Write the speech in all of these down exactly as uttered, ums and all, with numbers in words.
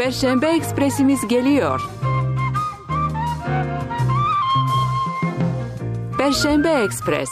Perşembe Ekspresimiz geliyor. Perşembe Ekspres.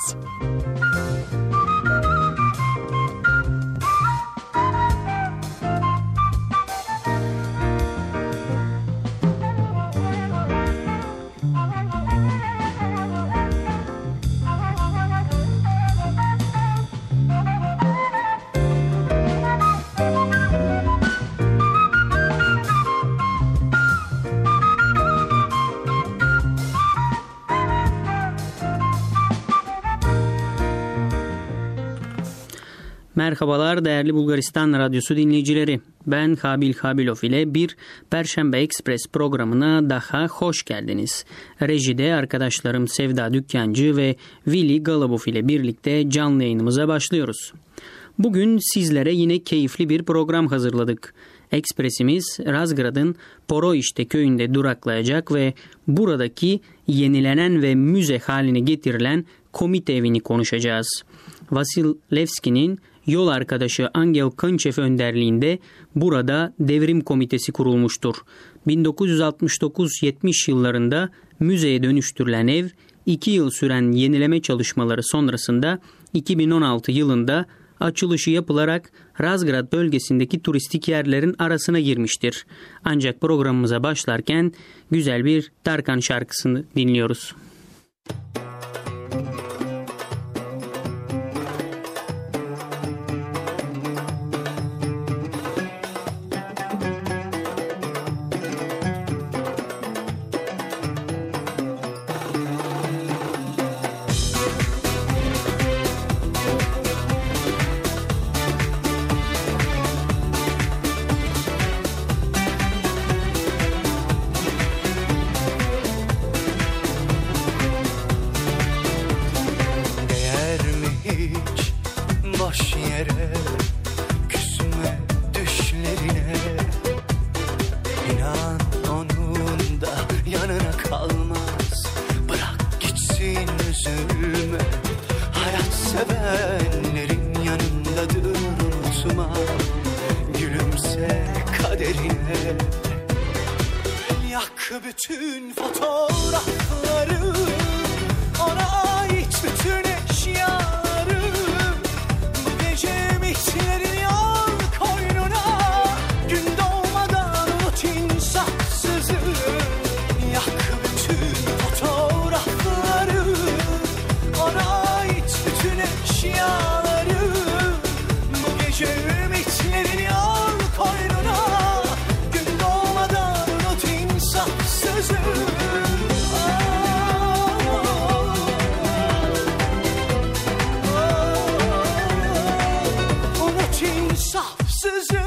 Merhabalar değerli Bulgaristan Radyosu dinleyicileri. Ben Habil Habilov ile bir Perşembe Ekspres programına daha hoş geldiniz. Rejide arkadaşlarım Sevda Dükkancı ve Vili Galabov ile birlikte canlı yayınımıza başlıyoruz. Bugün sizlere yine keyifli bir program hazırladık. Ekspresimiz Razgrad'ın Poroişte köyünde duraklayacak ve buradaki yenilenen ve müze haline getirilen komite evini konuşacağız. Vasil Levski'nin yol arkadaşı Angel Kınçev önderliğinde burada devrim komitesi kurulmuştur. bin dokuz yüz altmış dokuz yetmiş yıllarında müzeye dönüştürülen ev iki yıl süren yenileme çalışmaları sonrasında iki bin on altı yılında açılışı yapılarak Razgrad bölgesindeki turistik yerlerin arasına girmiştir. Ancak programımıza başlarken güzel bir Tarkan şarkısını dinliyoruz. Bütün fotoğrafları, ona ait bütün eşyaları, bu gece mitlerin yol koynuna, gün doğmadan unut insafsızı. Yak bütün fotoğrafları, ona ait bütün eşyaları, bu gece mitlerin yol koynuna, gün doğmadan unut insafsızı. Unut insafsızı.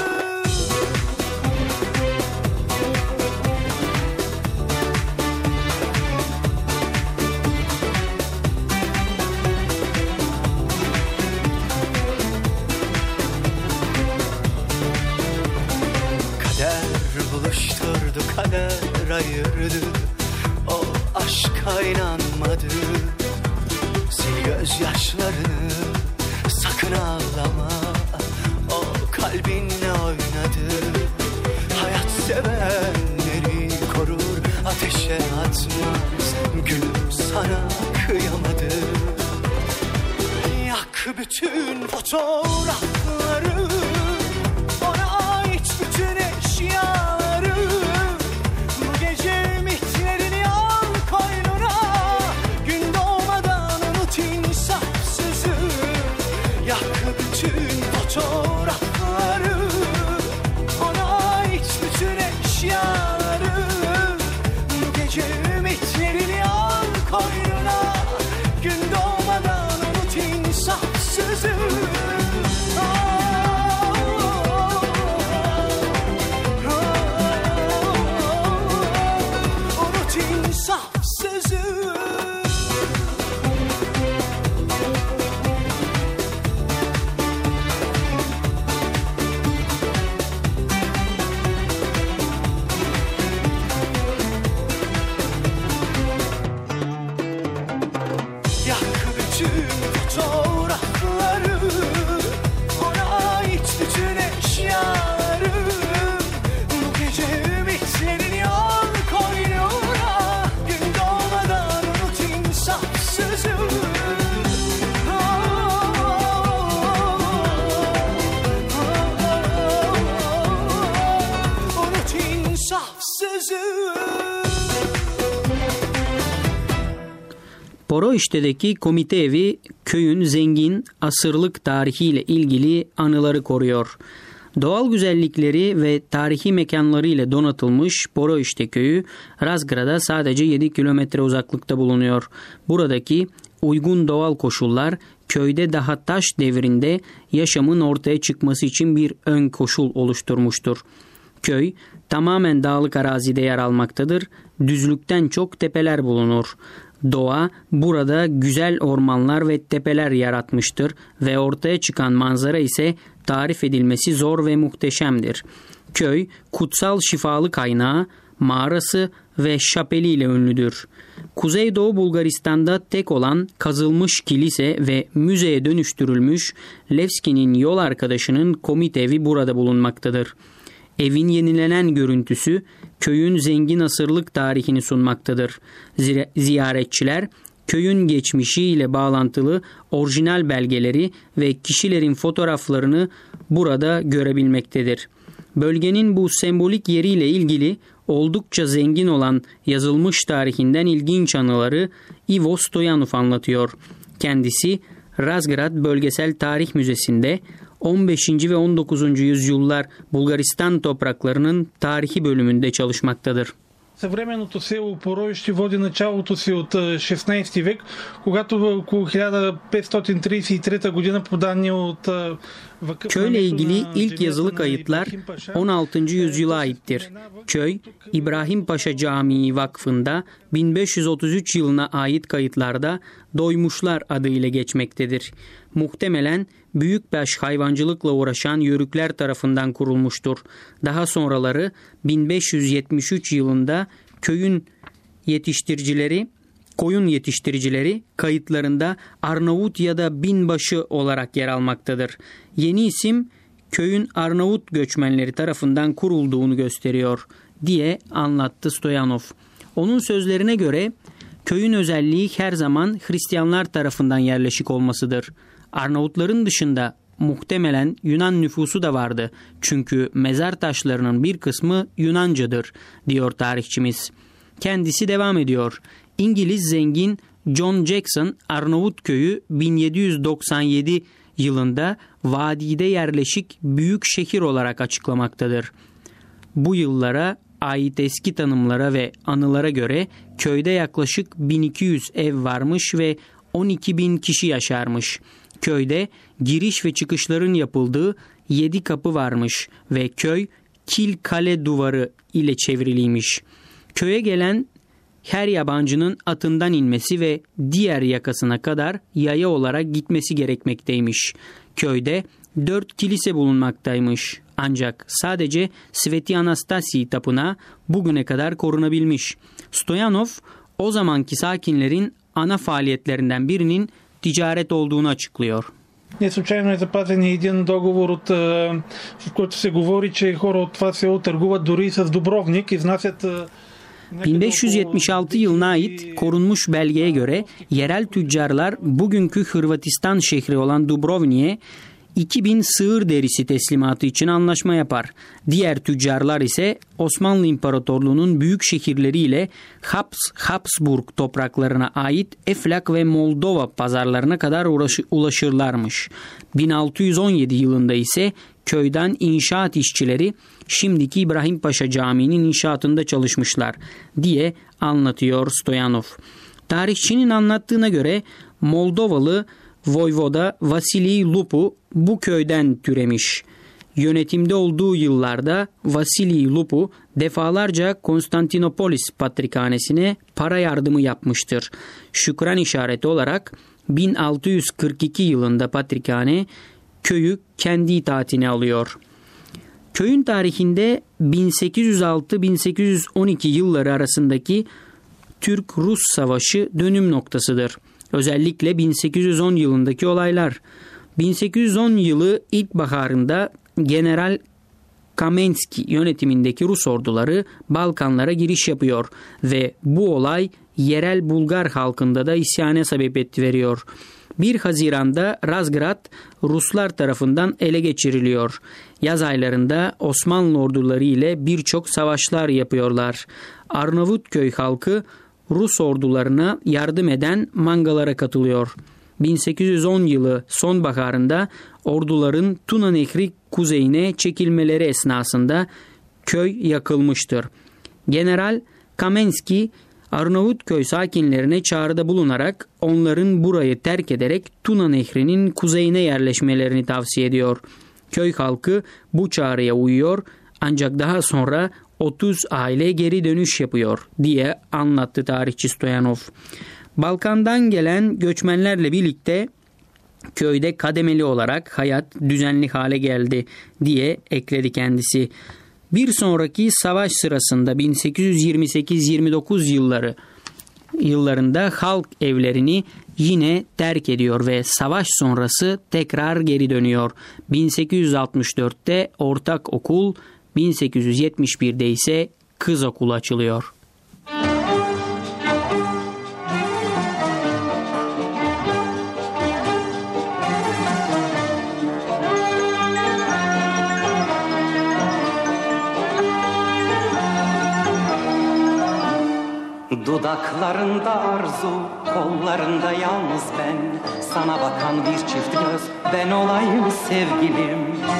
Buluşturdu, kader ayırdı, o aşka inanmadı. Sil gözyaşlarını, sakın ağlama, o kalbinle oynadı. Hayat sevenleri korur, ateşe atmaz, gülüm sana kıyamadı. Yak bütün fotoğrafları, ona ait bütün eşyaları, bu gece mitlerin yol koynuna, gün doğmadan unut insafsızı. Yak bütün fotoğrafları, ona ait bütün eşyaları, bu gece mitlerin yol koynuna, gün doğmadan unut insafsızı. Poroişte'deki komite evi köyün zengin asırlık tarihiyle ilgili anıları koruyor. Doğal güzellikleri ve tarihi mekanları ile donatılmış Poroişte köyü Razgrad'a sadece yedi kilometre uzaklıkta bulunuyor. Buradaki uygun doğal koşullar köyde daha taş devrinde yaşamın ortaya çıkması için bir ön koşul oluşturmuştur. Köy tamamen dağlık arazide yer almaktadır. Düzlükten çok tepeler bulunur. Doğa burada güzel ormanlar ve tepeler yaratmıştır ve ortaya çıkan manzara ise tarif edilmesi zor ve muhteşemdir. Köy kutsal şifalı kaynağı, mağarası ve şapeliyle ünlüdür. Kuzeydoğu Bulgaristan'da tek olan kazılmış kilise ve müzeye dönüştürülmüş Levski'nin yol arkadaşının komite evi burada bulunmaktadır. Evin yenilenen görüntüsü köyün zengin asırlık tarihini sunmaktadır. Ziyaretçiler köyün geçmişiyle bağlantılı orijinal belgeleri ve kişilerin fotoğraflarını burada görebilmektedir. Bölgenin bu sembolik yeriyle ilgili oldukça zengin olan yazılmış tarihinden ilginç anıları Ivo Stoyanov anlatıyor. Kendisi Razgrad Bölgesel Tarih Müzesi'nde on beşinci ve on dokuzuncu yüzyıllar Bulgaristan topraklarının tarihi bölümünde çalışmaktadır. Съвременното село Пороище води началото си от шестнайсети век, когато около хиляда петстотин тридесет и трета година по данни от Köyle ilgili ilk yazılı kayıtlar on altıncı yüzyıla aittir. Köy, İbrahim Paşa Camii Vakfı'nda bin beş yüz otuz üç yılına ait kayıtlarda Doymuşlar adıyla geçmektedir. Muhtemelen büyükbaş hayvancılıkla uğraşan Yörükler tarafından kurulmuştur. Daha sonraları bin beş yüz yetmiş üç yılında köyün yetiştiricileri Koyun yetiştiricileri kayıtlarında Arnavut ya da binbaşı olarak yer almaktadır. Yeni isim köyün Arnavut göçmenleri tarafından kurulduğunu gösteriyor diye anlattı Stoyanov. Onun sözlerine göre köyün özelliği her zaman Hristiyanlar tarafından yerleşik olmasıdır. Arnavutların dışında muhtemelen Yunan nüfusu da vardı. Çünkü mezar taşlarının bir kısmı Yunancadır diyor tarihçimiz. Kendisi devam ediyor. İngiliz zengin John Jackson Arnavut köyü bin yedi yüz doksan yedi yılında vadide yerleşik büyük şehir olarak açıklamaktadır. Bu yıllara ait eski tanımlara ve anılara göre köyde yaklaşık bin iki yüz ev varmış ve on iki bin kişi yaşarmış. Köyde giriş ve çıkışların yapıldığı yedi kapı varmış ve köy kil kale duvarı ile çevriliymiş. Köye gelen her yabancının atından inmesi ve diğer yakasına kadar yaya olarak gitmesi gerekmekteymiş. Köyde dört kilise bulunmaktaymış. Ancak sadece Sveti Anastasi tapınağı bugüne kadar korunabilmiş. Stoyanov o zamanki sakinlerin ana faaliyetlerinden birinin ticaret olduğunu açıklıyor. Не случайно е запазен и един договор, от, в който се говори, че хора от това село търгуват дори с Дубровник, изнасят. bin beş yüz yetmiş altı yılına ait korunmuş belgeye göre yerel tüccarlar bugünkü Hırvatistan şehri olan Dubrovnik'e iki bin sığır derisi teslimatı için anlaşma yapar. Diğer tüccarlar ise Osmanlı İmparatorluğu'nun büyük şehirleriyle Haps, Habsburg topraklarına ait Eflak ve Moldova pazarlarına kadar ulaşırlarmış. bin altı yüz on yedi yılında ise köyden inşaat işçileri şimdiki İbrahim Paşa Camii'nin inşaatında çalışmışlar diye anlatıyor Stoyanov. Tarihçinin anlattığına göre Moldovalı Voyvoda Vasili Lupu bu köyden türemiş. Yönetimde olduğu yıllarda Vasili Lupu defalarca Konstantinopolis Patrikhanesi'ne para yardımı yapmıştır. Şükran işareti olarak bin altı yüz kırk iki yılında Patrikhane köyü kendi itaatine alıyor. Köyün tarihinde bin sekiz yüz altı bin sekiz yüz on iki yılları arasındaki Türk-Rus Savaşı dönüm noktasıdır. Özellikle bin sekiz yüz on yılındaki olaylar. bin sekiz yüz on yılı ilkbaharında General Kamenski yönetimindeki Rus orduları Balkanlara giriş yapıyor ve bu olay yerel Bulgar halkında da isyana sebebiyet veriyor. bir Haziran'da Razgrad Ruslar tarafından ele geçiriliyor. Yaz aylarında Osmanlı orduları ile birçok savaşlar yapıyorlar. Arnavutköy halkı Rus ordularına yardım eden mangalara katılıyor. bin sekiz yüz on yılı sonbaharında orduların Tuna Nehri kuzeyine çekilmeleri esnasında köy yakılmıştır. General Kamenski Arnavutköy sakinlerine çağrıda bulunarak onların burayı terk ederek Tuna Nehri'nin kuzeyine yerleşmelerini tavsiye ediyor. Köy halkı bu çağrıya uyuyor ancak daha sonra otuz aile geri dönüş yapıyor diye anlattı tarihçi Stoyanov. Balkan'dan gelen göçmenlerle birlikte köyde kademeli olarak hayat düzenli hale geldi diye ekledi kendisi. Bir sonraki savaş sırasında bin sekiz yüz yirmi sekiz yirmi dokuz yılları yıllarında halk evlerini yine terk ediyor ve savaş sonrası tekrar geri dönüyor. bin sekiz yüz altmış dörtte ortak okul, bin sekiz yüz yetmiş birde ise kız okulu açılıyor. Dudaklarında arzu, kollarında yalnız ben. Sana bakan bir çift göz, ben olayım sevgilim.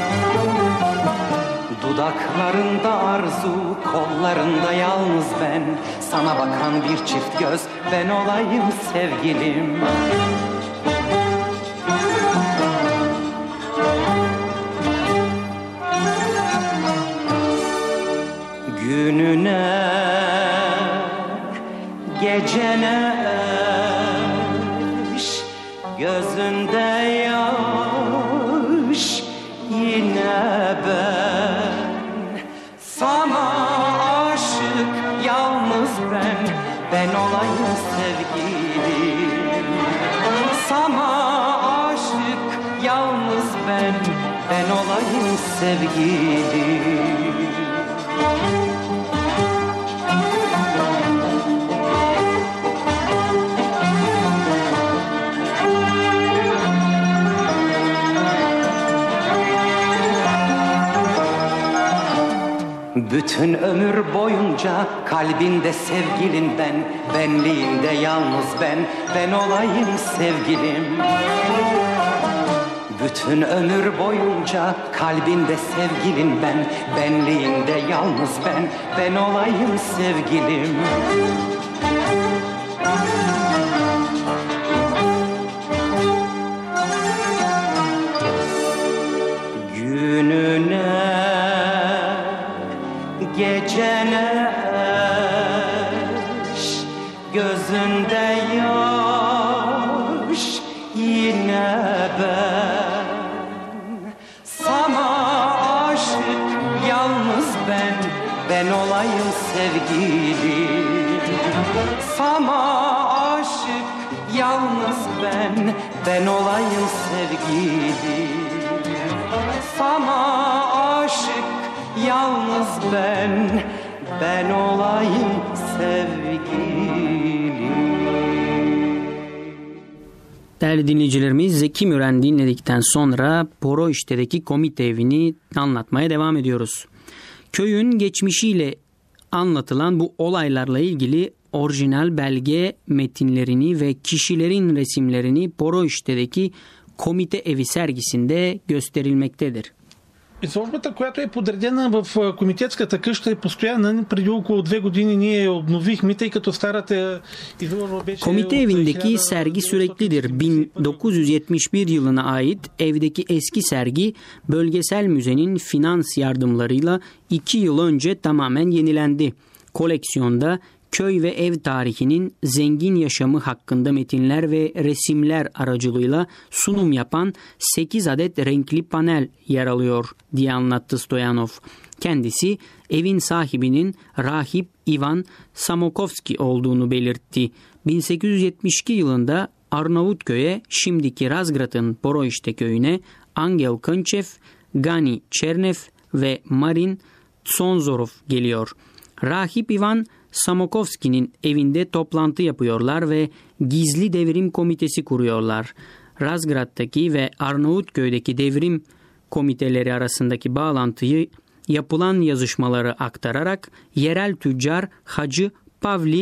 Dudaklarında arzu, kollarında yalnız ben. Sana bakan bir çift göz, ben olayım sevgilim. Gününe gecene eş, gözünde yaş, yine ben sana aşık, yalnız ben, ben olayım sevgilim. Sana aşık, yalnız ben, ben olayım sevgilim. Bütün ömür boyunca kalbinde sevgilin ben, benliğinde yalnız ben, ben olayım sevgilim. Bütün ömür boyunca kalbinde sevgilin ben, benliğinde yalnız ben, ben olayım sevgilim. Gününe gecene eş, gözünde yaş, yine ben sana aşık, yalnız ben, ben olayım sevgilim. Sana aşık, yalnız ben, ben olayım sevgilim. Sana aşık, yalnız ben, ben olayım sevgilim. Değerli dinleyicilerimiz, Zeki Müren dinledikten sonra Poroişte'deki komite evini anlatmaya devam ediyoruz. Köyün geçmişiyle anlatılan bu olaylarla ilgili orijinal belge metinlerini ve kişilerin resimlerini Poroişte'deki komite evi sergisinde gösterilmektedir. Изложбата, която е подредена в комитетската къща, е постоянна. Преди около две години ние я обновихме, тъй като старата изложба беше... Komite evindeki sergi süreklidir. bin dokuz yüz yetmiş bir yılına ait evdeki eski sergi bölgesel müzenin finans yardımlarıyla iki yıl önce tamamen yenilendi. Koleksiyonda köy ve ev tarihinin zengin yaşamı hakkında metinler ve resimler aracılığıyla sunum yapan sekiz adet renkli panel yer alıyor diye anlattı Stoyanov. Kendisi evin sahibinin rahip Ivan Samokovski olduğunu belirtti. bin sekiz yüz yetmiş iki yılında Arnavutköy'e, şimdiki Razgrad'ın Poroişte köyüne Angel Konchev, Gani Çernev ve Marin Tsonzorov geliyor. Rahip Ivan Samokovski'nin evinde toplantı yapıyorlar ve gizli devrim komitesi kuruyorlar. Razgrad'daki ve Arnavutköy'deki devrim komiteleri arasındaki bağlantıyı yapılan yazışmaları aktararak yerel tüccar Hacı Pavli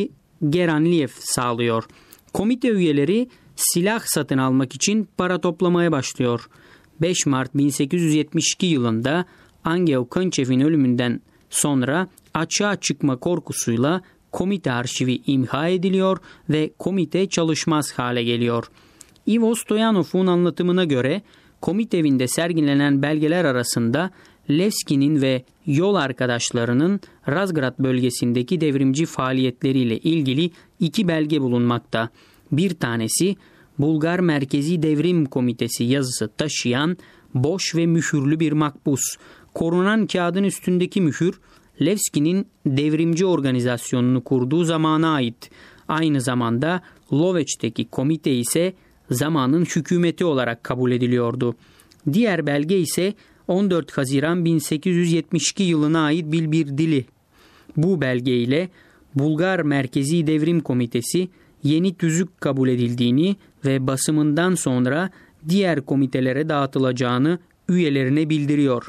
Geranliyev sağlıyor. Komite üyeleri silah satın almak için para toplamaya başlıyor. beş Mart bin sekiz yüz yetmiş iki yılında Angel Konchev'in ölümünden sonra açığa çıkma korkusuyla komite arşivi imha ediliyor ve komite çalışmaz hale geliyor. Ivo Stoyanov'un anlatımına göre komite evinde sergilenen belgeler arasında Levski'nin ve yol arkadaşlarının Razgrad bölgesindeki devrimci faaliyetleriyle ilgili iki belge bulunmakta. Bir tanesi Bulgar Merkezi Devrim Komitesi yazısı taşıyan boş ve mühürlü bir makbuz. Korunan kağıdın üstündeki mühür Levski'nin devrimci organizasyonunu kurduğu zamana ait. Aynı zamanda Loveç'teki komite ise zamanın hükümeti olarak kabul ediliyordu. Diğer belge ise on dört Haziran bin sekiz yüz yetmiş iki yılına ait bir bir dili. Bu belge ile Bulgar Merkezi Devrim Komitesi yeni tüzük kabul edildiğini ve basımından sonra diğer komitelere dağıtılacağını üyelerine bildiriyor.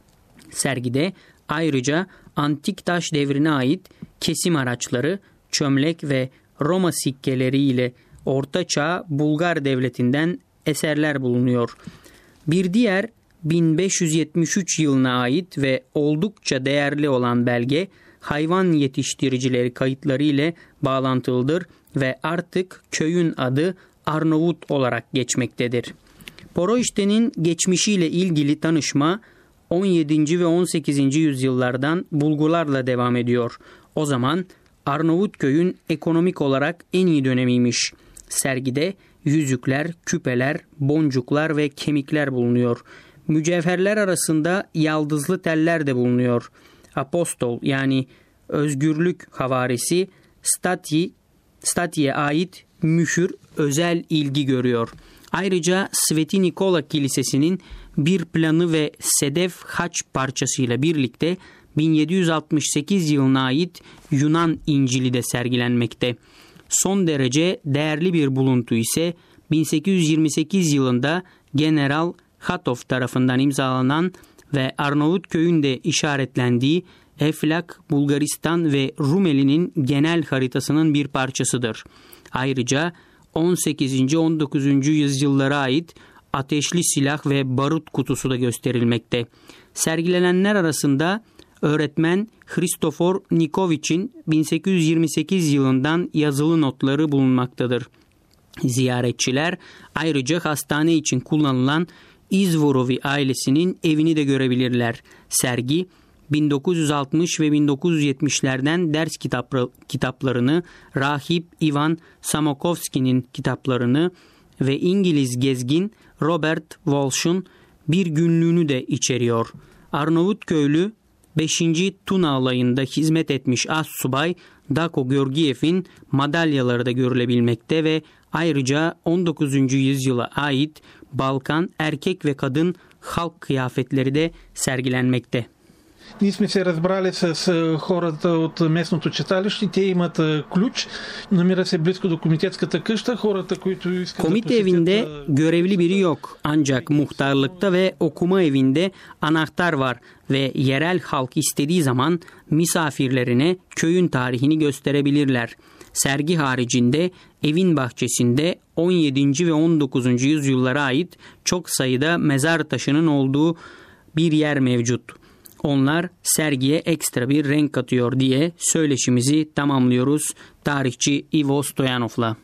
Sergide ayrıca antik taş devrine ait kesim araçları, çömlek ve Roma sikkeleri ile Orta Çağ Bulgar Devleti'nden eserler bulunuyor. Bir diğer bin beş yüz yetmiş üç yılına ait ve oldukça değerli olan belge hayvan yetiştiricileri kayıtları ile bağlantılıdır ve artık köyün adı Arnavut olarak geçmektedir. Poroişte'nin geçmişiyle ilgili tanışma on yedinci ve on sekizinci yüzyıllardan bulgularla devam ediyor. O zaman Arnavutköy'ün ekonomik olarak en iyi dönemiymiş. Sergide yüzükler, küpeler, boncuklar ve kemikler bulunuyor. Mücevherler arasında yaldızlı teller de bulunuyor. Apostol yani özgürlük havarisi Stati, Stati'ye ait mühür özel ilgi görüyor. Ayrıca Sveti Nikola Kilisesi'nin bir planı ve sedef haç parçasıyla birlikte bin yedi yüz altmış sekiz yılına ait Yunan İncil'i de sergilenmekte. Son derece değerli bir buluntu ise bin sekiz yüz yirmi sekiz yılında General Hatov tarafından imzalanan ve Arnavutköy'ün de işaretlendiği Eflak, Bulgaristan ve Rumeli'nin genel haritasının bir parçasıdır. Ayrıca on sekizinci on dokuzuncu yüzyıllara ait ateşli silah ve barut kutusu da gösterilmekte. Sergilenenler arasında öğretmen Hristofor Nikovich'in bin sekiz yüz yirmi sekiz yılından yazılı notları bulunmaktadır. Ziyaretçiler ayrıca hastane için kullanılan İzvorovi ailesinin evini de görebilirler. Sergi bin dokuz yüz altmış ve bin dokuz yüz yetmişlerden ders kitapları, kitaplarını, rahip Ivan Samokovski'nin kitaplarını ve İngiliz gezgin Robert Walsh'un bir günlüğünü de içeriyor. Arnavutköylü beşinci Tuna alayında hizmet etmiş astsubay Dako Georgiev'in madalyaları da görülebilmekte ve ayrıca on dokuzuncu yüzyıla ait Balkan erkek ve kadın halk kıyafetleri de sergilenmekte. Ние сме се разбрали с хората от местното читалище. Те имат ключ. Намира се близко до комитетската къща. Хората, които искат Komite да evinde görevli biri yok. Ancak muhtarlıkta ve okuma evinde anahtar var ve yerel halk istediği zaman misafirlerine köyün tarihini gösterebilirler. Sergi haricinde evin bahçesinde on yedinci ve on dokuzuncu yüzyıllara ait çok sayıda mezar taşının olduğu bir yer mevcut. Onlar sergiye ekstra bir renk katıyor diye söyleşimizi tamamlıyoruz tarihçi Ivo Stoyanov'la.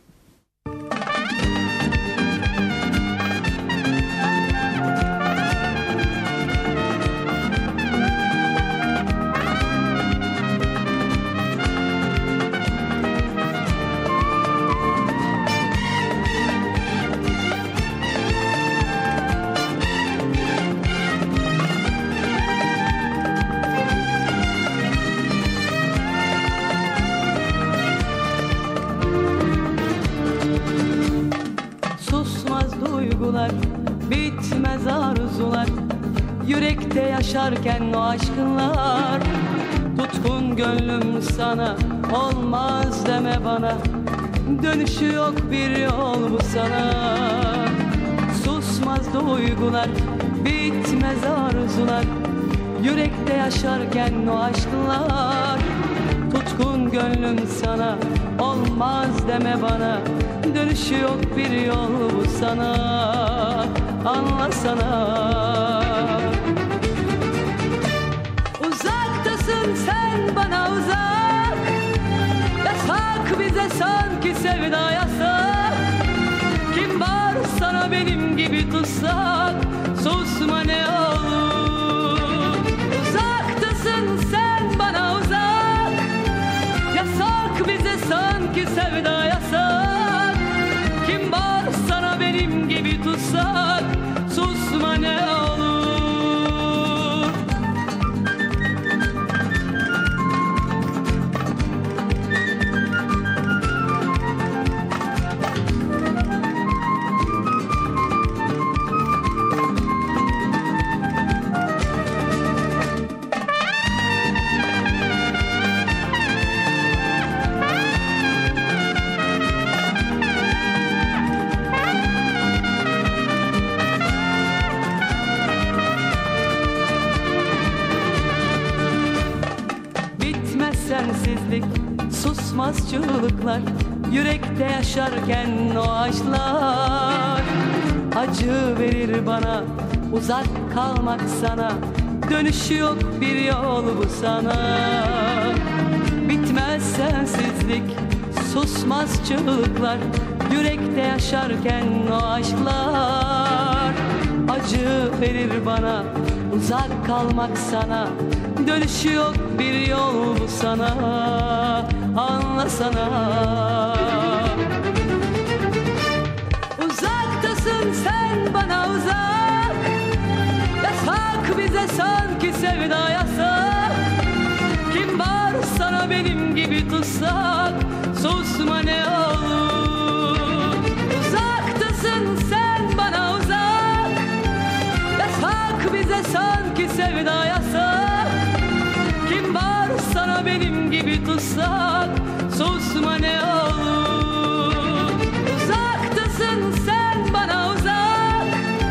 Bitmez arzular, yürekte yaşarken o aşkınlar. Tutkun gönlüm sana, olmaz deme bana. Dönüşü yok bir yol bu sana. Susmaz duygular, bitmez arzular, yürekte yaşarken o aşkınlar. Tutkun gönlüm sana, olmaz deme bana. Dönüşü yok bir yol bu sana, anlasana. Uzaktasın sen bana uzak, yasak bize sanki sevda yasak. Kim var sana benim gibi tutsak, susma ne olur. Uzaktasın sen bana uzak, yasak bize sanki sevda yasak. Kim var sana benim gibi tutsak, susma ne olur. Sensizlik, susmaz çığlıklar, yürekte yaşarken o aşklar. Acı verir bana, uzak kalmak sana, dönüşü yok bir yol bu sana. Bitmez sensizlik, susmaz çığlıklar, yürekte yaşarken o aşklar. Acı verir bana, uzak kalmak sana, dönüşü yok bir yol bu sana, anlasana. Uzaktasın sen bana uzak, yasak bize sanki sevda yasak. Kim var sana benim gibi tutsak, susma ne olur. Uzaktasın sen bana uzak, yasak bize sanki sevda yasak. Kim var sana benim gibi tutsak, susma ne olur. Uzaktasın sen bana uzak,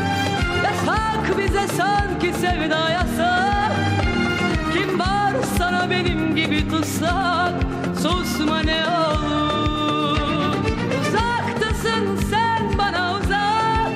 yasak bize sanki sevda yasak. Kim var sana benim gibi tutsak, susma ne olur. Uzaktasın sen bana uzak,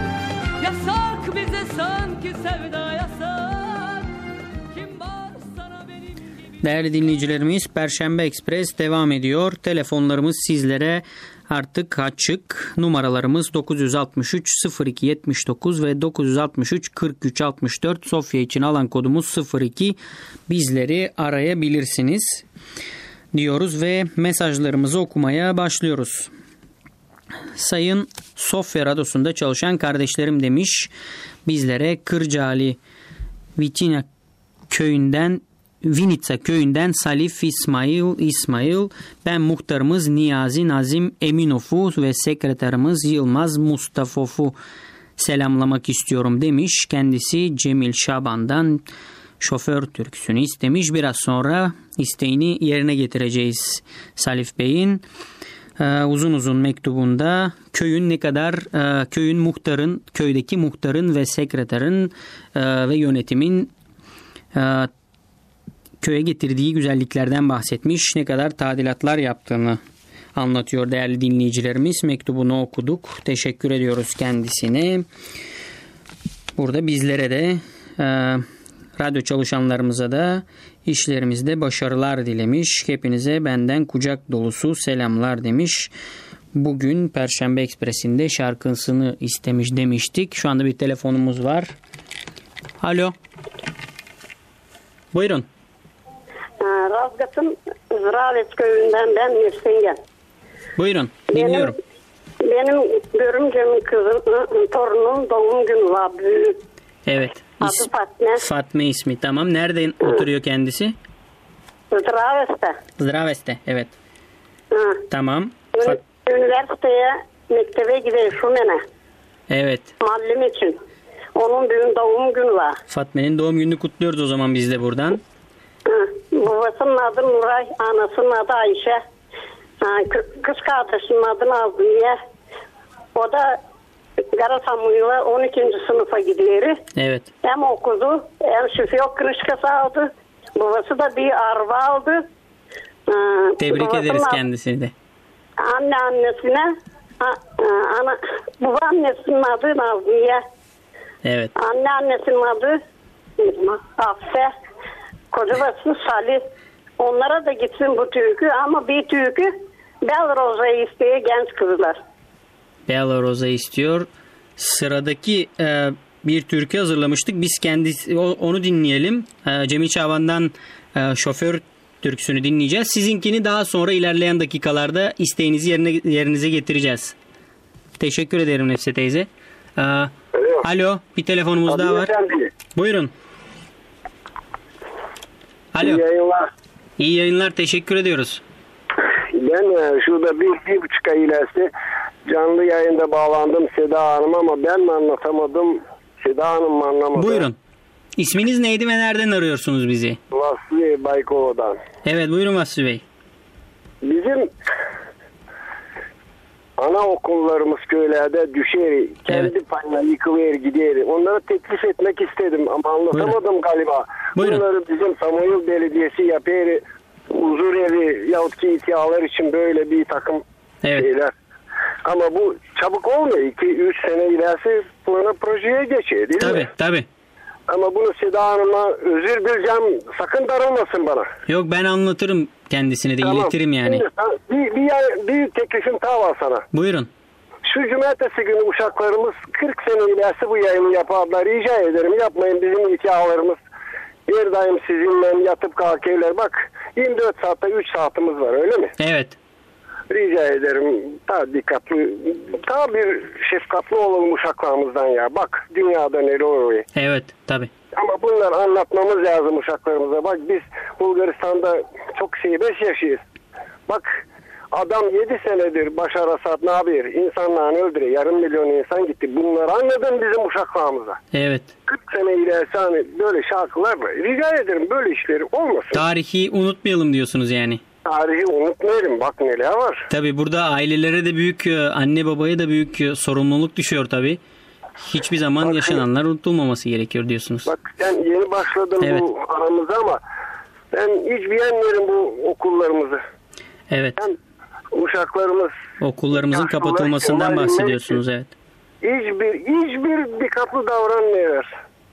yasak bize sanki sevda yasak. Kim var sana benim gibi... Değerli dinleyicilerimiz, Perşembe Ekspres devam ediyor. Telefonlarımız sizlere artık açık. Numaralarımız dokuz yüz altmış üç sıfır iki yetmiş dokuz ve dokuz yüz altmış üç kırk üç altmış dört. Sofya için alan kodumuz sıfır iki. Bizleri arayabilirsiniz diyoruz ve mesajlarımızı okumaya başlıyoruz. Sayın Sofya Radyosu'nda çalışan kardeşlerim demiş bizlere, Kırcaali Vitina köyünden Vinitsa köyünden Salif İsmail İsmail, ben muhtarımız Niyazi Nazim Eminov'u ve sekreterimiz Yılmaz Mustafa'yı selamlamak istiyorum demiş. Kendisi Cemil Şaban'dan şoför türküsünü istemiş. Biraz sonra isteğini yerine getireceğiz Salif Bey'in. Ee, uzun uzun mektubunda köyün ne kadar e, köyün muhtarın, köydeki muhtarın ve sekreterin e, ve yönetimin e, köye getirdiği güzelliklerden bahsetmiş. Ne kadar tadilatlar yaptığını anlatıyor değerli dinleyicilerimiz. Mektubunu okuduk. Teşekkür ediyoruz kendisine. Burada bizlere de e, radyo çalışanlarımıza da işlerimizde başarılar dilemiş. Hepinize benden kucak dolusu selamlar demiş. Bugün Perşembe Ekspresi'nde şarkısını istemiş demiştik. Şu anda bir telefonumuz var. Alo. Buyurun. Razgat'ın Zıravet köyünden ben Mürsingen. Buyurun, dinliyorum. Benim, benim görümcemin kızı, torunum doğum günü var. Büyük. Evet. Adı İs- Fatma. Fatma ismi, tamam. Nerede Hı. oturuyor kendisi? Zıravet'te. Zıravet'te, evet. Hı. Tamam. Fat- Üniversiteye, mektebe gidiyor şu mene. Evet. Mallim için. Onun düğün doğum günü var. Fatma'nın doğum gününü kutluyoruz o zaman biz de buradan. Hı. Babasının adı Nuray, anasının adı Ayşe. Ha, kız kardeşinin adını aldı diye. O da Karasamuyla on ikinci sınıfa gidiyor. Evet. Hem okudu, hem şoför kırışkası aldı. Babası da bir araba aldı. Ha, Tebrik ederiz adı, kendisini de. Anne annesine, a- ana, baba annesinin adı Nazmiye. Evet. Anne annesinin adı Afse. Kocası Salih. Onlara da gitsin bu türkü ama bir türkü Bel Roza'yı istiyor genç kızlar. Bella Rosa istiyor. Sıradaki e, bir türkü hazırlamıştık. Biz kendisi o- onu dinleyelim. E, Cemil Çavan'dan e, Şoför türküsünü dinleyeceğiz. Sizinkini daha sonra ilerleyen dakikalarda isteğinizi yerine yerinize getireceğiz. Teşekkür ederim Nefse teyze. E, alo, bir telefonumuz daha var. Buyurun. Alo. İyi yayınlar. İyi yayınlar. Teşekkür ediyoruz. Ben e, şurada bir, bir buçuk ay ilerisi canlı yayında bağlandım Seda Hanım ama ben mi anlatamadım, Seda Hanım mı anlamadı? Buyurun. İsminiz neydi ve nereden arıyorsunuz bizi? Vasfi Baykova'dan. Evet, buyurun Vasfi Bey. Bizim anaokullarımız köylerde düşer, kendi Evet. payına yıkılır gider. Onlara teklif etmek istedim ama anlatamadım Buyurun. galiba. Buyurun. Bunları bizim Samanyolu Belediyesi yapar, huzur evi yahut ki ihtiyalar için böyle bir takım Evet. şeyler. Ama bu çabuk olmuyor. iki üç sene ilerisi plana projeye geçiyor değil Tabii, mi? tabii. Ama bunu Seda Hanım'a özür dileyeceğim. Sakın darılmasın bana. Yok, ben anlatırım kendisine de, iletirim yani. Şimdi ben- bir, bir, bir teklifim daha var sana. Buyurun. Şu cumartesi günü uşaklarımız kırk sene ilerisi bu yayını yaparlar. Rica ederim yapmayın, bizim nikahlarımız. Bir daim sizinle yatıp kalkıyorlar. Bak yirmi dört saatte üç saatimiz var öyle mi? Evet. Rica ederim daha dikkatli, daha bir şefkatli olalım uşaklarımızdan ya. Bak dünyada neler oluyor. Evet, tabii. Ama bunları anlatmamız lazım uşaklarımıza. Bak biz Bulgaristan'da çok serbest yaşıyoruz. Bak adam yedi senedir Başar Asad ne yapıyor? İnsanlarını öldürüyor. Yarım milyon insan gitti. Bunları anladın bizim uşaklarımıza. Evet. kırk sene ilerisi hani böyle şarkılar var. Rica ederim böyle işleri olmasın. Tarihi unutmayalım diyorsunuz yani. Tarihi unutmayalım. Bak neler var. Tabii burada ailelere de büyük, anne babaya da büyük sorumluluk düşüyor tabii. Hiçbir zaman Bak, yaşananlar unutulmaması gerekiyor diyorsunuz. Bak sen yeni başladın Evet. bu aramıza ama ben hiç beğenmiyorum bu okullarımızı. Evet. Ben uşaklarımız Okullarımızın yaşlılar, kapatılmasından onlar bahsediyorsunuz, dinlesin. evet. Hiçbir, hiçbir dikkatli davranmıyorlar.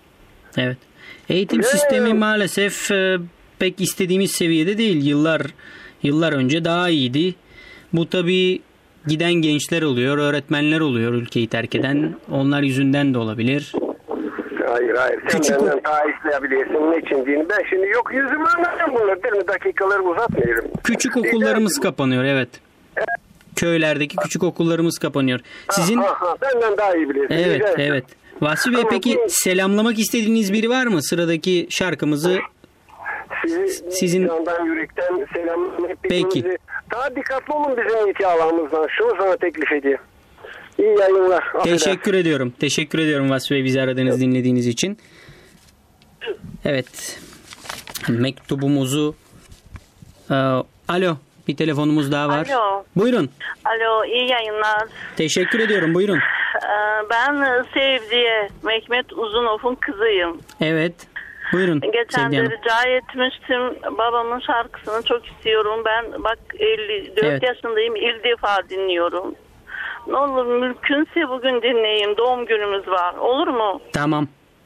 Evet. Eğitim Ve- sistemi maalesef e, pek istediğimiz seviyede değil. Yıllar yıllar önce daha iyiydi. Bu tabii giden gençler oluyor, öğretmenler oluyor ülkeyi terk eden. Onlar yüzünden de olabilir. Hayır hayır sen Küçük benden o- daha isteyebilirsin. Ne için diyeyim? Ben şimdi yok yüzümü anlatacağım bunları. Değil mi? Dakikaları uzatmayalım. Küçük okullarımız Diyeceğim- kapanıyor, evet. Köylerdeki küçük okullarımız kapanıyor. Sizin Ha, ha, benden daha iyi bilirsin. evet Rica ederim. evet. Vasfi Bey, Tamam, peki bu- selamlamak istediğiniz biri var mı? Sıradaki şarkımızı Sizi Sizin- yandan yürekten selamlamak Peki. hepinizi. Daha dikkatli olun bizim ihtiyalarımızdan. Şunu sana teklif edeyim. İyi yayınlar. Affedersin. Teşekkür ediyorum. Teşekkür ediyorum Vasfi Bey, bizi aradığınız, dinlediğiniz için. Evet. Mektubumuzu Ee, alo, bir telefonumuz daha var. Alo. Buyurun. Alo, iyi yayınlar. Teşekkür ediyorum. Buyurun. Ee, Ben Sevdiye, Mehmet Uzunof'un kızıyım. Evet. Buyurun. Geçen Sevdi de Hanım. rica etmiştim. Babamın şarkısını çok istiyorum. Ben bak elli dört Evet. yaşındayım. İlk defa dinliyorum. Ne olur mümkünse bugün dinleyeyim. Doğum günümüz var. Olur mu? Tamam.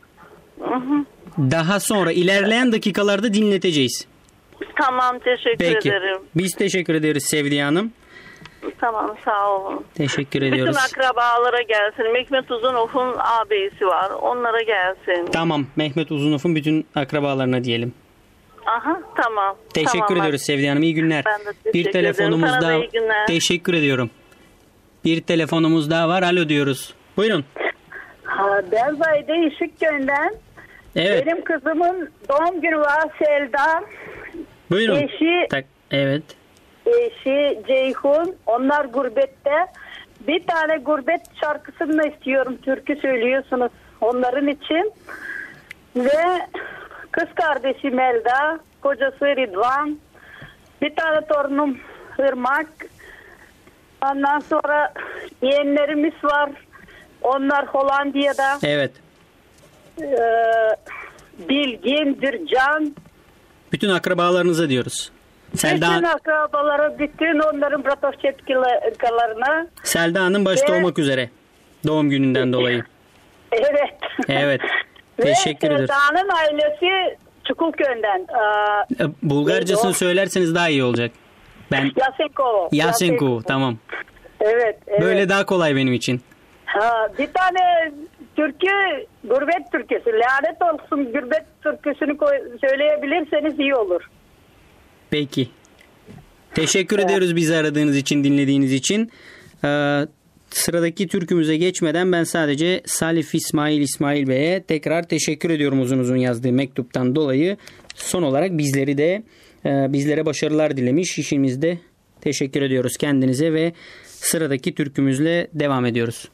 Daha sonra ilerleyen dakikalarda dinleteceğiz. Tamam, teşekkür Peki. ederim. Biz teşekkür ederiz Sevdiye Hanım. Tamam, sağ olun. Teşekkür Bütün ediyoruz. akrabalara gelsin. Mehmet Uzunof'un ağabeyisi var. Onlara gelsin. Tamam. Mehmet Uzunof'un bütün akrabalarına diyelim. Aha, tamam. Teşekkür tamam, ediyoruz Sevdiye Hanım. İyi günler. Ben de teşekkür Bir telefonumuz ederim. Sana da daha. iyi günler. Teşekkür ediyorum. Bir telefonumuz daha var. Alo diyoruz. Buyurun. Ha, Berzay Değişik Köy'den. Evet. Benim kızımın doğum günü var Selda. Buyurun. Eşi, Tak, evet. eşi Ceyhun. Onlar gurbette. Bir tane gurbet şarkısını da istiyorum. Türkü söylüyorsunuz onların için. Ve kız kardeşi Melda. Kocası Ridvan. Bir tane torunum Irmak. Ondan sonra yeğenlerimiz var. Onlar Hollanda'da. Evet. Ee, Bilgin, Bircan. Bütün akrabalarınıza diyoruz. Selda, bütün akrabaları, bütün onların prototipkalarına. Selda Hanım başta Ve- olmak üzere doğum gününden dolayı. Evet. Evet. Teşekkür Ve ederiz. Selda'nın ailesi Çukurköy'den. Ee, E, Bulgarcasını neydi o? söylerseniz daha iyi olacak. Ben Yasenko. Yasenko, tamam. Evet, evet. Böyle daha kolay benim için. Ha, bir tane türkü, gurbet türküsü. Lanet olsun gurbet türküsünü koy- söyleyebilirseniz iyi olur. Peki. Teşekkür ediyoruz bizi aradığınız için, dinlediğiniz için. Ee, sıradaki türkümüze geçmeden ben sadece Salif İsmail İsmail Bey'e tekrar teşekkür ediyorum uzun uzun yazdığı mektuptan dolayı. Son olarak bizleri de e, bizlere başarılar dilemiş. İşimizde teşekkür ediyoruz kendinize ve sıradaki türkümüzle devam ediyoruz.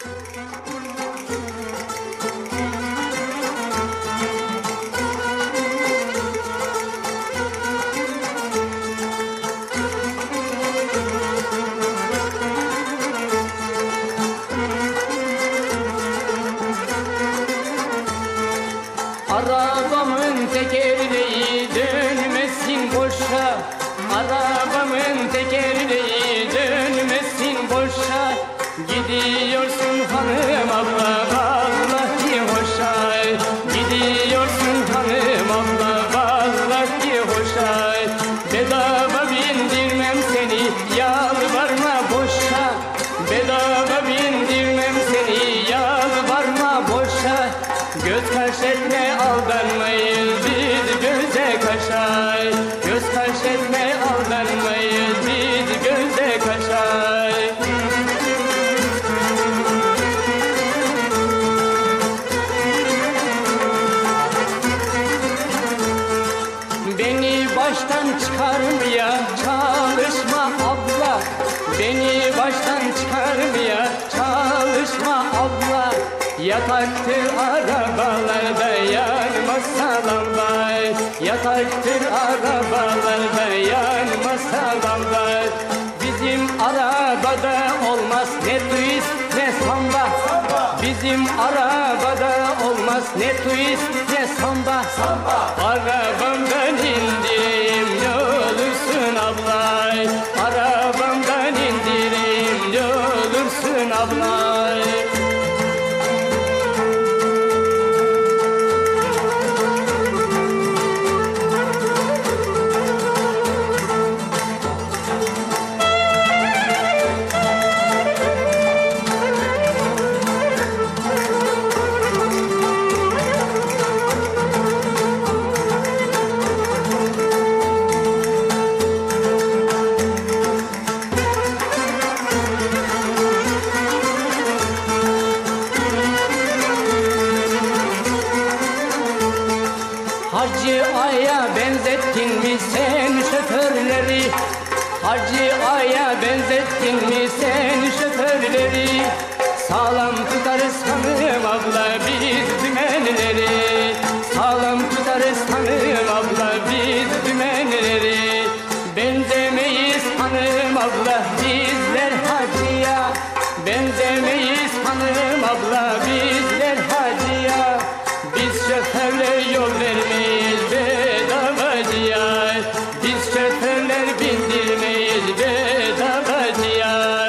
Arabamın tekerleği dönmesin boşa, arabamın tekerleği dönmesin boşa. Gidiyorsun hanım abla vallahi hoşa, gidiyorsun hanım abla vallahi hoşa. Bedava bindirmem seni yalvarma boşa, bedava bindirmem seni yalvarma boşa. Göz kaş etme aldanmayın biz göze kaşay, göz kaş etme aldanmayın biz göze kaşay. Beni baştan çıkarmaya çalışma abla, beni baştan çıkarmaya çalışma abla. Yataktır arabalarda yanmasa lambar, yataktır arabalarda yanmasa lambar. Bizim arabada olmaz ne twist ne samba, bizim arabada olmaz ne twist ne samba. Arabamdan indireyim ne olursun abla, arabamdan indireyim ne olursun abla. Hacı Ay'a benzettin mi sen şoförleri? Hacı Ay'a benzettin mi sen şoförleri? Sağlam tutarız hanım abla biz dümenleri, sağlam tutarız hanım abla biz dümenleri. Benzemeyiz hanım abla bizler hacıya, benzemeyiz hanım abla bizler hacıya. Biz şoförler yol vermeyiz bedavacıya, biz şoförler bindirmeyiz bedavacıya.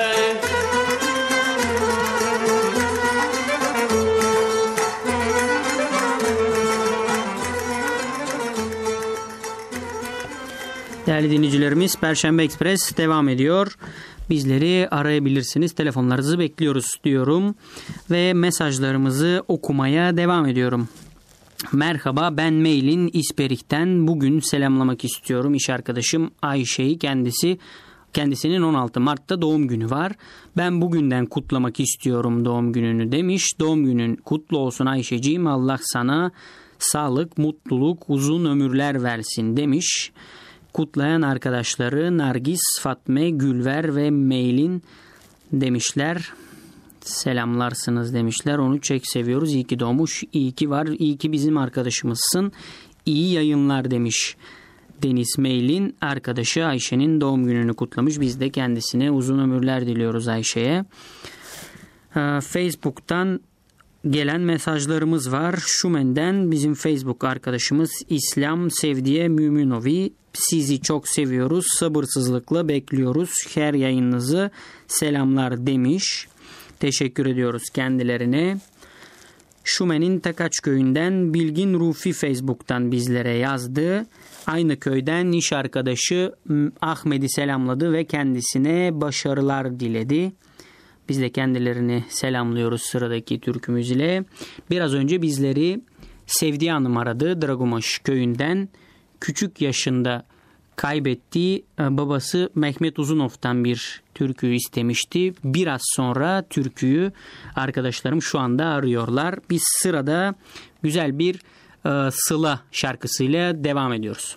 Değerli dinleyicilerimiz, Perşembe Ekspres devam ediyor. Bizleri arayabilirsiniz. Telefonlarınızı bekliyoruz diyorum ve mesajlarımızı okumaya devam ediyorum. Merhaba, ben Meylin İsperik'ten bugün selamlamak istiyorum. İş arkadaşım Ayşe'yi, kendisi kendisinin on altı Mart'ta doğum günü var. Ben bugünden kutlamak istiyorum doğum gününü demiş. Doğum günün kutlu olsun Ayşeciğim. Allah sana sağlık, mutluluk, uzun ömürler versin demiş. Kutlayan arkadaşları Nargis, Fatme, Gülver ve Meylin demişler. Selamlarsınız demişler. Onu çok seviyoruz. İyi ki doğmuş. İyi ki var. İyi ki bizim arkadaşımızsın. İyi yayınlar demiş. Deniz Meylin arkadaşı Ayşe'nin doğum gününü kutlamış. Biz de kendisine uzun ömürler diliyoruz Ayşe'ye. Facebook'tan gelen mesajlarımız var. Şumen'den bizim Facebook arkadaşımız İslam Sevdiye Müminovi, sizi çok seviyoruz, sabırsızlıkla bekliyoruz her yayınınızı, selamlar demiş. Teşekkür ediyoruz kendilerine. Şumen'in Takaç köyünden Bilgin Rufi Facebook'tan bizlere yazdı. Aynı köyden iş arkadaşı Ahmet'i selamladı ve kendisine başarılar diledi. Biz de kendilerini selamlıyoruz sıradaki türkümüz ile. Biraz önce bizleri Sevdiye Hanım aradı Dragomaş köyünden. Küçük yaşında kaybettiği babası Mehmet Uzunov'tan bir türküyü istemişti. Biraz sonra türküyü arkadaşlarım şu anda arıyorlar. Biz sırada güzel bir e, Sıla şarkısıyla devam ediyoruz.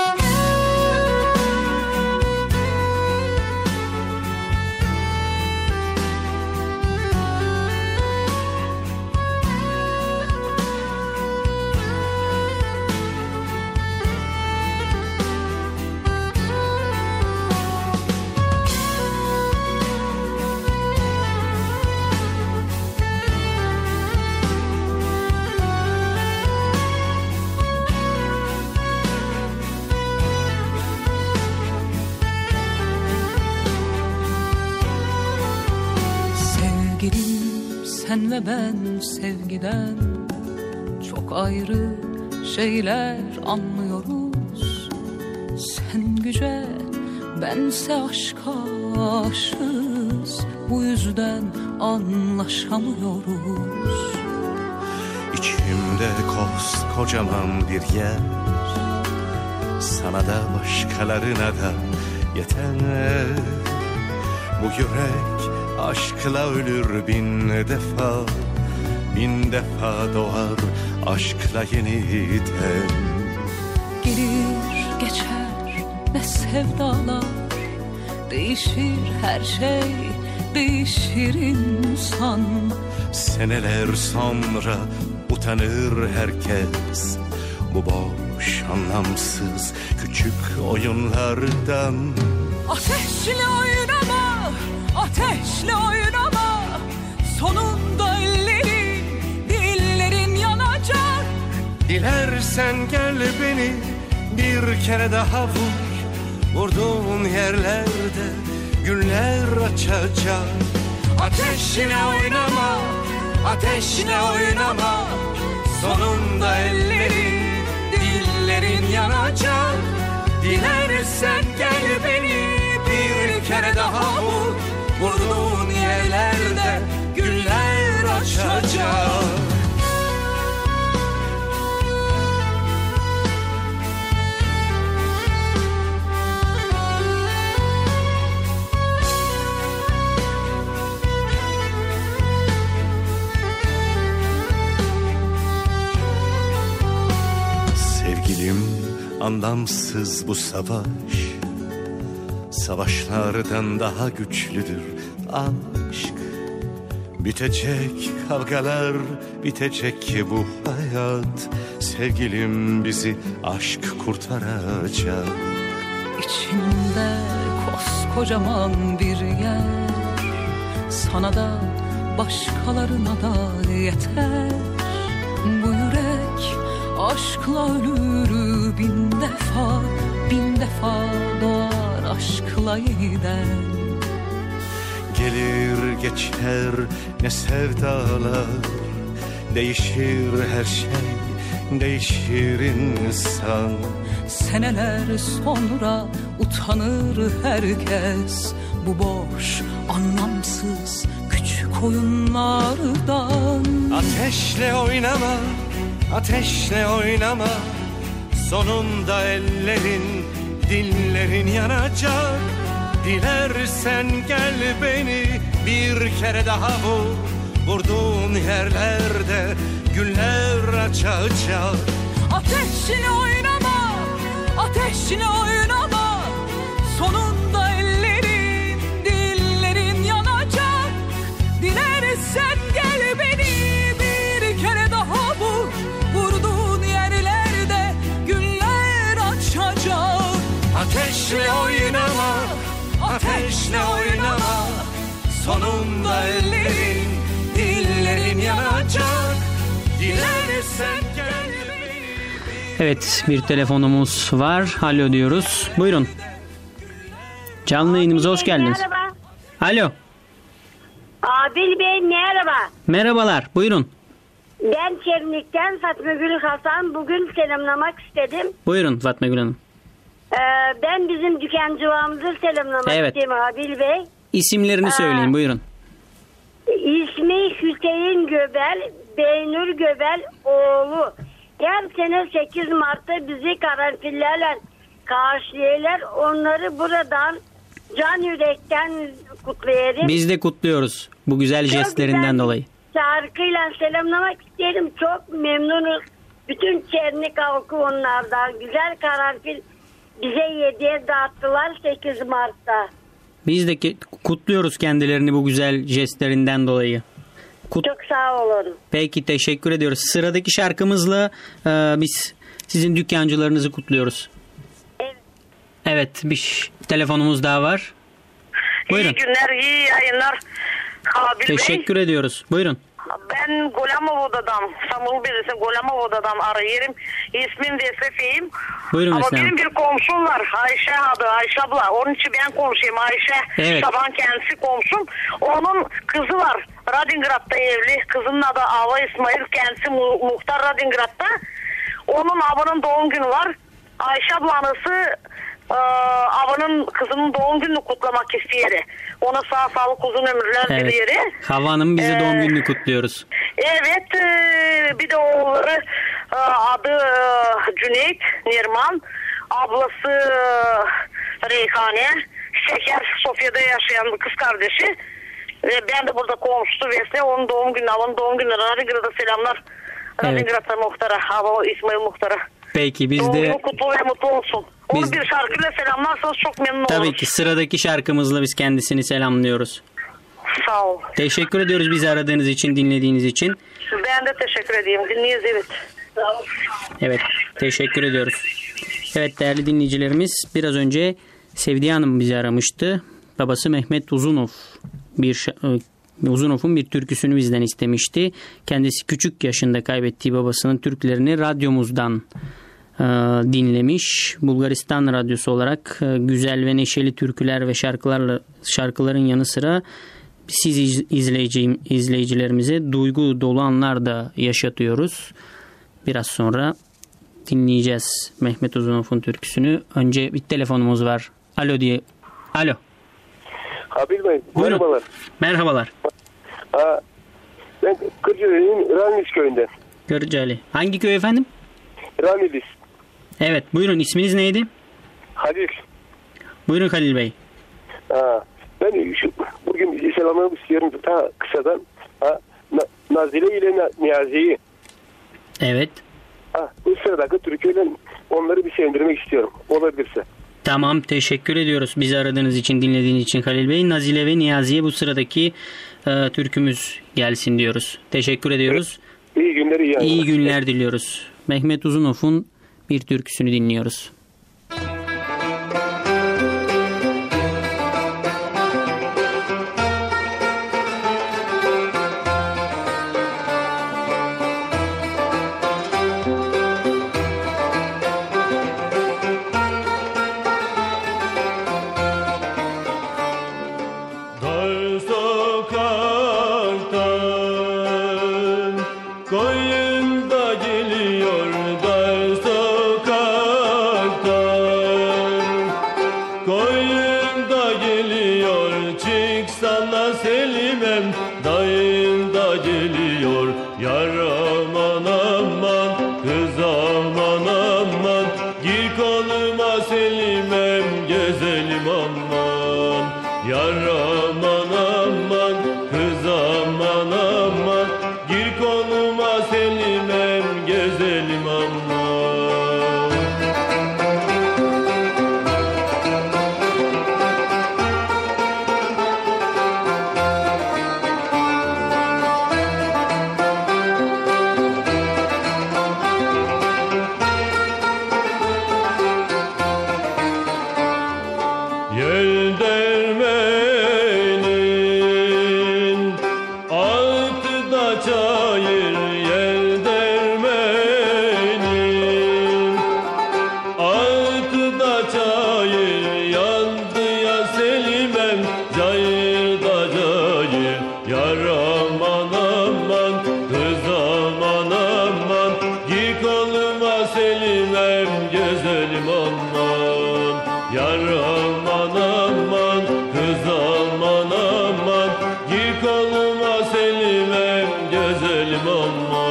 Sen ve ben sevgiden çok ayrı şeyler anlıyoruz. Sen güce, bense aşka aşığız. Bu yüzden anlaşamıyoruz. İçimde koskocaman bir yer, sana da başkalarına da yeter. Bu yürek aşkla ölür bin defa, bin defa doğar aşkla yeniden. Gelir geçer ne sevdalar, değişir her şey, değişir insan. Seneler sonra utanır herkes bu boş anlamsız küçük oyunlardan. Ateşle oynama, ateşle oynama, sonunda ellerin, dillerin yanacak. Dilersen gel beni bir kere daha vur, vurduğun yerlerde güller açacak. Ateşle oynama, ateşle oynama, sonunda ellerin, dillerin yanacak. Dilersen gel beni bir kere daha vur, vurduğun yerlerde güller açacak. Sevgilim, anlamsız bu savaş, savaşlardan daha güçlüdür aşk. Bitecek kavgalar, bitecek bu hayat. Sevgilim, bizi aşk kurtaracak. İçimde koskocaman bir yer, sana da başkalarına da yeter. Bu yürek aşkla ölür bin defa, bin defa doğar aşkla yeniden. Gelir geçer ne sevdalar, değişir her şey, değişir insan. Seneler sonra utanır herkes bu boş, anlamsız küçük oyunlardan. Ateşle oynama, ateşle oynama, sonunda ellerin, dillerin yanacak. Dilersen gel beni bir kere daha vur, vurduğun yerlerde güller açacak. Ateşle oynama, ateşle oynama, sonunda ellerin, dillerin yanacak. Dilersen gel beni bir kere daha vur, vurduğun yerlerde güller açacak. Ateşle oynama, ateşle oynama, sonunda ellerin, dillerin yanacak. sen gel beni. Evet, bir telefonumuz var. Alo diyoruz. Buyurun. Canlı yayınımıza hoş geldiniz. Merhaba. Alo. Adil Bey merhaba. Merhabalar. Buyurun. Ben Çernik'ten Fatma Gül Hasan. Bugün selamlamak istedim. Buyurun Fatma Gül Hanım. Ee, ben bizim dükkancılarımızı selamlamak Evet. istedim Adil Bey. İsimlerini Aa. söyleyin. Buyurun. İsmi Hüseyin Göbel, Beynur Göbel oğlu. Her sene sekiz Mart'ta bizi karanfillerle karşılayırlar. Onları buradan can yürekten kutlayalım. Biz de kutluyoruz bu güzel Çok jestlerinden güzel dolayı. Şarkıyla selamlamak isterim. Çok memnunuz. Bütün Çernik halkı onlardan. Güzel karanfil bize hediye dağıttılar sekiz Mart'ta. Biz de ke- kutluyoruz kendilerini bu güzel jestlerinden dolayı. Kut- Çok sağ olun. Peki teşekkür ediyoruz. Sıradaki şarkımızla e, biz sizin dükkancılarınızı kutluyoruz. Evet. Evet, bir ş- telefonumuz daha var. Buyurun. İyi günler, iyi yayınlar. Kabil Teşekkür Bey. ediyoruz. Buyurun. Ben Golamova'dan, İstanbul Belediyesi Golamova'dan arıyorum. İsmim Vesefeyim. Buyurun Ama Vesef benim Hanım. bir komşum var. Ayşe adı, Ayşe abla. Onun için ben konuşayım. Ayşe Evet. Şaban kendisi komşum. Onun kızı var. Radingrad'da evli. Kızının adı Ava İsmail. Kendisi mu- muhtar Radingrad'da. Onun abının doğum günü var. Ayşe ablanısı e, abının kızının doğum gününü kutlamak istiyor. Ona sağ sağlık uzun ömürler Evet. diliyorum. Hava Hanım bize Ee, doğum gününü kutluyoruz. Evet, e, bir de oğulları e, adı e, Cüneyt Nirman, ablası e, Reyhane, Şeker Sofya'da yaşayan bir kız kardeşi. Ve ben de burada komşusu Vesle, onun doğum günü, onun doğum günü Radingrad'a selamlar. Evet. Radingrad'a muhtara, hava İsmail muhtara. Peki biz Doğum de günü kutlu ve mutlu olsun. Onu Biz- bir şarkıyla selamlarsanız çok memnun tabii oluruz. ki sıradaki şarkımızla biz kendisini selamlıyoruz. Sağ ol. Teşekkür ediyoruz bizi aradığınız için, dinlediğiniz için. Ben de teşekkür edeyim. Dinleyiz, evet. Sağ ol. Evet, teşekkür ediyoruz. Evet değerli dinleyicilerimiz, biraz önce Sevdiye Hanım bizi aramıştı. Babası Mehmet Uzunov bir şa- Uzunov'un bir türküsünü bizden istemişti. Kendisi küçük yaşında kaybettiği babasının türkülerini radyomuzdan e, dinlemiş. Bulgaristan radyosu olarak e, güzel ve neşeli türküler ve şarkılarla şarkıların yanı sıra siz iz- izleyici, izleyicilerimize duygu dolu anlar da yaşatıyoruz. Biraz sonra dinleyeceğiz Mehmet Uzunov'un türküsünü. Önce bir telefonumuz var. Alo diye. Alo. Kabil Bey, Buyurun. merhabalar. Merhabalar. Aa, ben Kırcaali'nin Ramilis köyünden. Kırcaali. Hangi köy efendim? Ramilis. Evet, buyurun, isminiz neydi? Halil. Buyurun Halil Bey. Aa, ben şu, bugün selamlamak istiyorum ta kısadan. Ha, Na, Nazile ile Na, Niyazi'yi. Evet. Ha, bu sıradaki türküyle onları bir sevindirmek istiyorum. Olabilirse. Tamam, teşekkür ediyoruz bizi aradığınız için, dinlediğiniz için Halil Bey. Nazile ve Niyazi'ye bu sıradaki e, türkümüz gelsin diyoruz. Teşekkür ediyoruz. İyi günler, iyi yayınlar. İyi günler diliyoruz. Mehmet Uzunov'un bir türküsünü dinliyoruz. Dar sokaktan koyun da geliyor, dar sokaktan koyun da geliyor, çıksana Selim'em, dayın da geliyor, yar aman aman, kız aman aman, gir koluma Selim'em, gezelim aman, yar aman aman, kız aman aman, gir koluma Selim'em, gezelim aman. yar aman aman, kız aman aman, yık olma Selim'em güzelim aman, yar aman aman, kız aman aman, yık olma Selim'em güzelim aman.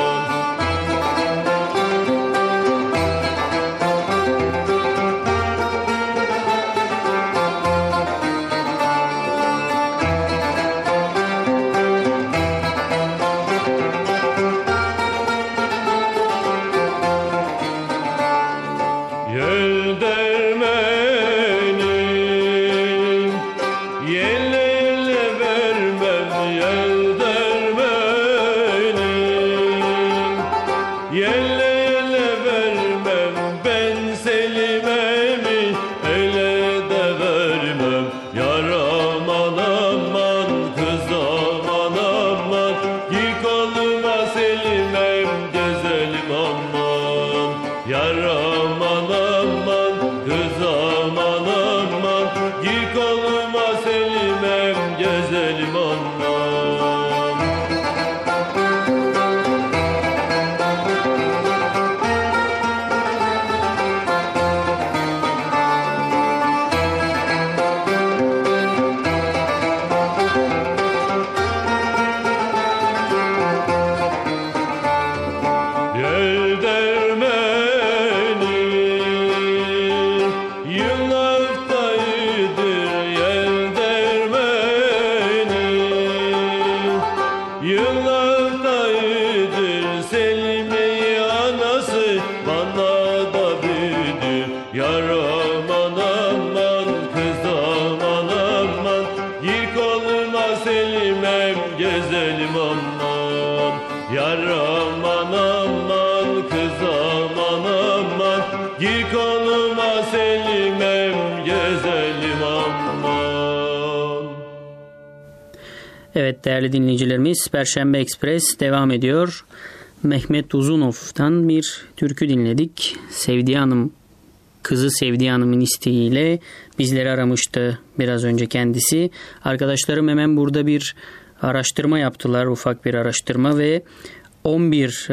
Evet değerli dinleyicilerimiz, Perşembe Ekspres devam ediyor. Mehmet Uzunov'tan bir türkü dinledik. Sevdiği Hanım, kızı Sevdiği Hanım'ın isteğiyle bizleri aramıştı biraz önce kendisi. Arkadaşlarım hemen burada bir araştırma yaptılar, ufak bir araştırma ve on bir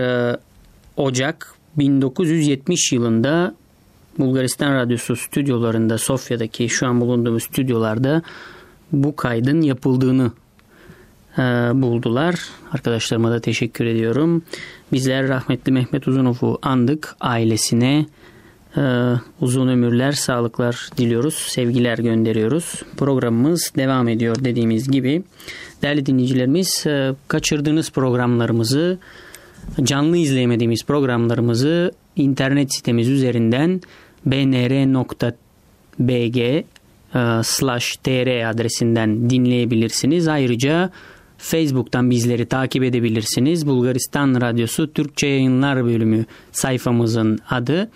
Ocak bin dokuz yüz yetmiş yılında Bulgaristan Radyosu stüdyolarında, Sofya'daki şu an bulunduğumuz stüdyolarda bu kaydın yapıldığını e, buldular. Arkadaşlarıma da teşekkür ediyorum. Bizler rahmetli Mehmet Uzunov'u andık. Ailesine e, uzun ömürler, sağlıklar diliyoruz. Sevgiler gönderiyoruz. Programımız devam ediyor dediğimiz gibi. Değerli dinleyicilerimiz, e, kaçırdığınız programlarımızı, canlı izleyemediğimiz programlarımızı internet sitemiz üzerinden bnr nokta bg slash tr adresinden dinleyebilirsiniz. Ayrıca Facebook'tan bizleri takip edebilirsiniz. Bulgaristan Radyosu Türkçe Yayınlar Bölümü sayfamızın adı.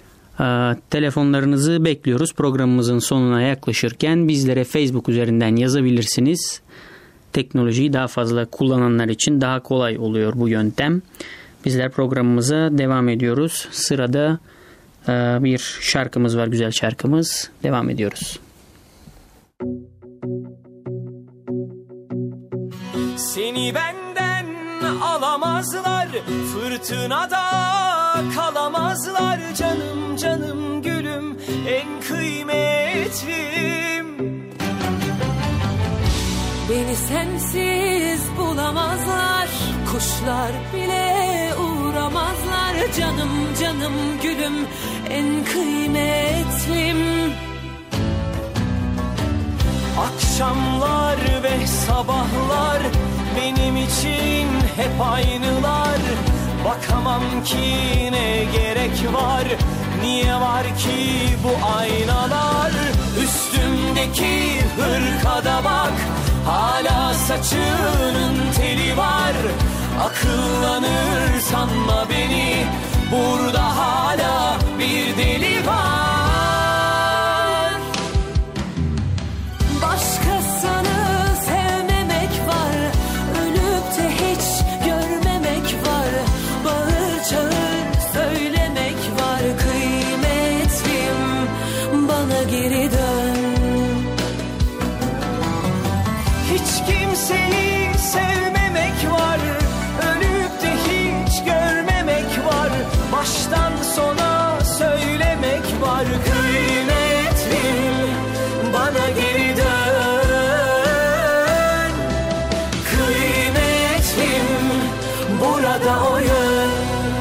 Telefonlarınızı bekliyoruz. Programımızın sonuna yaklaşırken bizlere Facebook üzerinden yazabilirsiniz. Teknolojiyi daha fazla kullananlar için daha kolay oluyor bu yöntem. Bizler programımıza devam ediyoruz. Sırada bir şarkımız var, güzel şarkımız. Devam ediyoruz. Seni benden alamazlar, fırtınada kalamazlar. Canım canım gülüm, en kıymetlim. Beni sensiz bulamazlar, kuşlar bile uğramazlar. Canım canım gülüm, en kıymetlim. Akşamlar ve sabahlar benim için hep aynılar. Bakamam ki ne gerek var, niye var ki bu aynalar? Üstümdeki hırkada bak, hala saçının teli var. Akıllanır sanma beni, burada hala bir deli var. Başkasını sevmemek var, ölüp de hiç görmemek var. Bağır çağır söylemek var. Kıymetlim, bana geri dön. Hiç kimseyi burada o yön.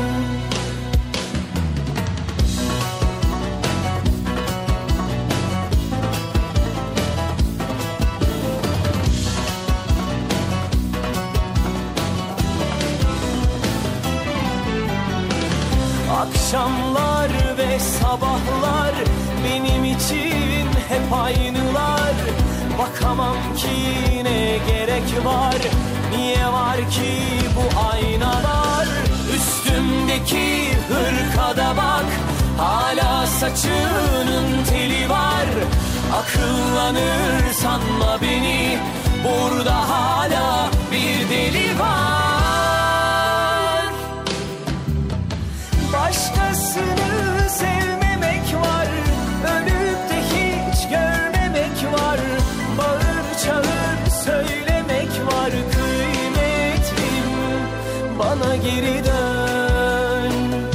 Akşamlar ve sabahlar benim için hep aynılar. Bakamam ki ne gerek var, niye var ki bu aynalar? Üstümdeki hırkada bak, hala saçının teli var. Akıllanır sanma beni, burada hala bir deli var. Başkasını sevmemek var, ölüp de hiç görmemek var. Bağır çağır söylemek var, kıymetim bana geri dön.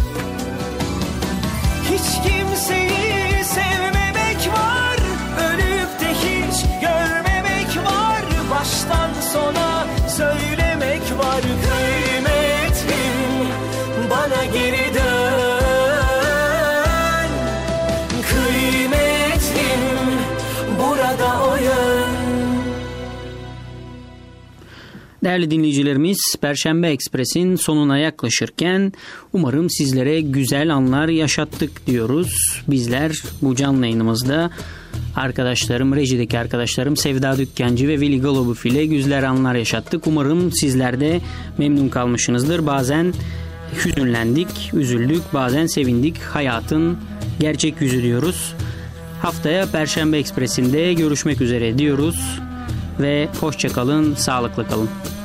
Hiç kimseyi sevmemek var, ölüp de hiç görmemek var. Baştan sona söylemek var, kıymetim bana geri dön. Kıymetim burada o yön. Değerli dinleyicilerimiz, Perşembe Ekspres'in sonuna yaklaşırken umarım sizlere güzel anlar yaşattık diyoruz. Bizler bu canlı yayınımızda arkadaşlarım, rejideki arkadaşlarım Sevda Dükkancı ve Veli Golubov ile güzel anlar yaşattık. Umarım sizler de memnun kalmışsınızdır. Bazen hüzünlendik, üzüldük, bazen sevindik. Hayatın gerçek yüzü diyoruz. Haftaya Perşembe Ekspres'inde görüşmek üzere diyoruz ve hoşça kalın, sağlıklı kalın.